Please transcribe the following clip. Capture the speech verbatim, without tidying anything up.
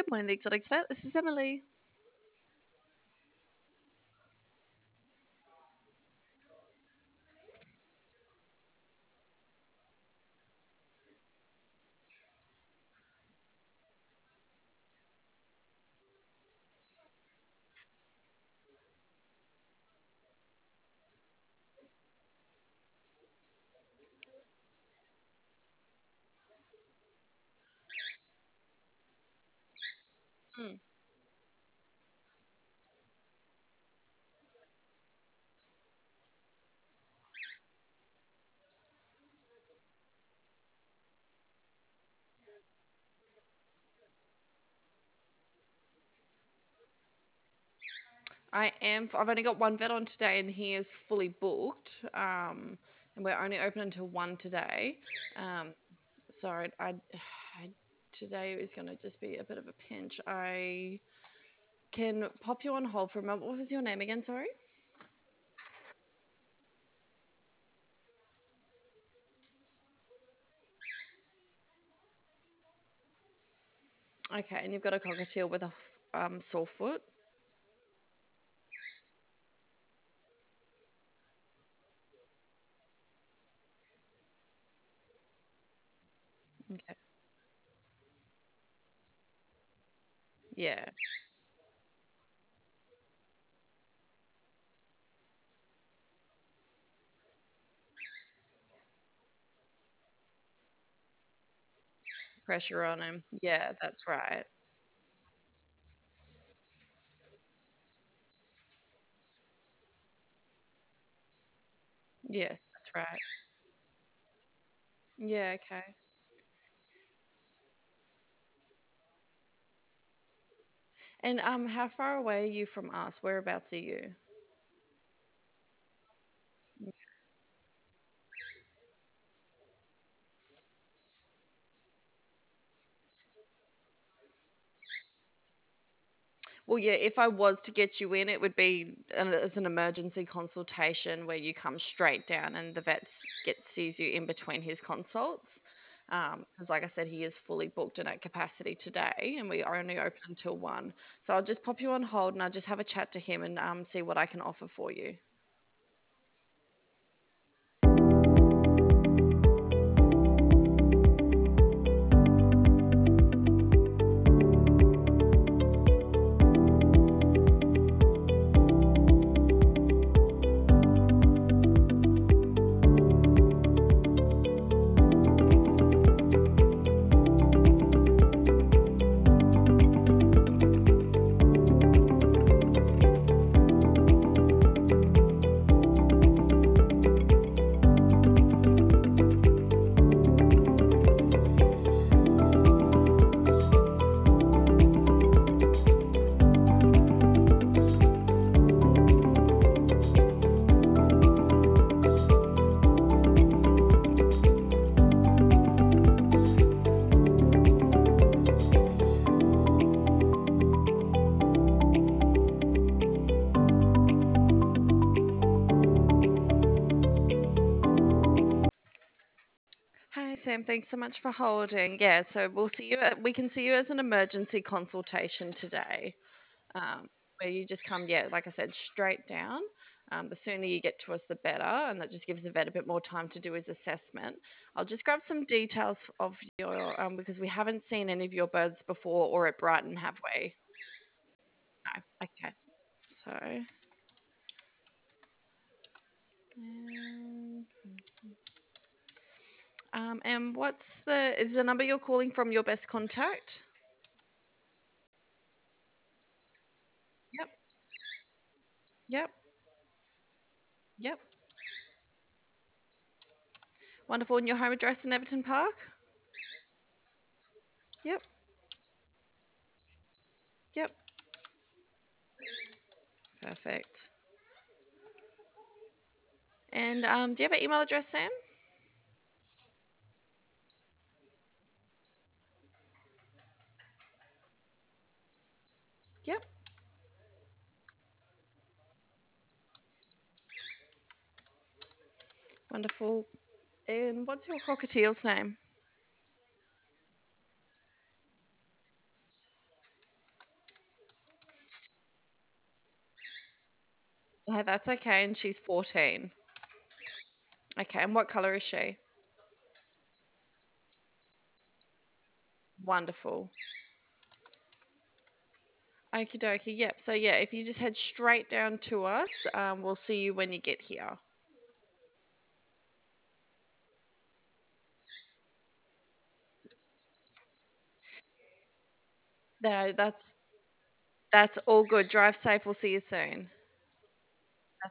Good morning, the Exotic Vet. This is Emily. Mm. I am. I've only got one vet on today, and he is fully booked. Um, and we're only open until one today. Um, sorry, I, I today is going to just be a bit of a pinch. I can pop you on hold for a moment. What was your name again? Sorry. Okay, and you've got a cockatiel with a f- um, sore foot. Okay. Yeah. Pressure on him. Yeah, that's right. Yes, that's right. Yeah. Okay. And um, how far away are you from us? Whereabouts are you? Well, yeah, if I was to get you in, it would be an, as an emergency consultation where you come straight down and the vet get sees you in between his consults. Because, like I said, he is fully booked and at capacity today, and we are only open until one. So I'll just pop you on hold and I'll just have a chat to him and um, see what I can offer for you. Hi, Sam. Thanks so much for holding. Yeah, so we'll see you. At, we can see you as an emergency consultation today. um, where you just come, yeah, like I said, straight down. Um, the sooner you get to us, the better, and that just gives the vet a bit more time to do his assessment. I'll just grab some details of your, um, because we haven't seen any of your birds before or at Brighton, have we? No. Okay. So, um, um, and what's the, is the number you're calling from your best contact? Yep. Yep. Yep. Wonderful. And your home address in Everton Park? Yep. Yep. Perfect. And um, do you have an email address, Sam? Yep. Wonderful. And what's your cockatiel's name? No, that's okay. And she's fourteen. Okay. And what color is she? Wonderful. Okie dokie. Yep. So, yeah, if you just head straight down to us, um, we'll see you when you get here. No, that's that's all good. Drive safe. We'll see you soon.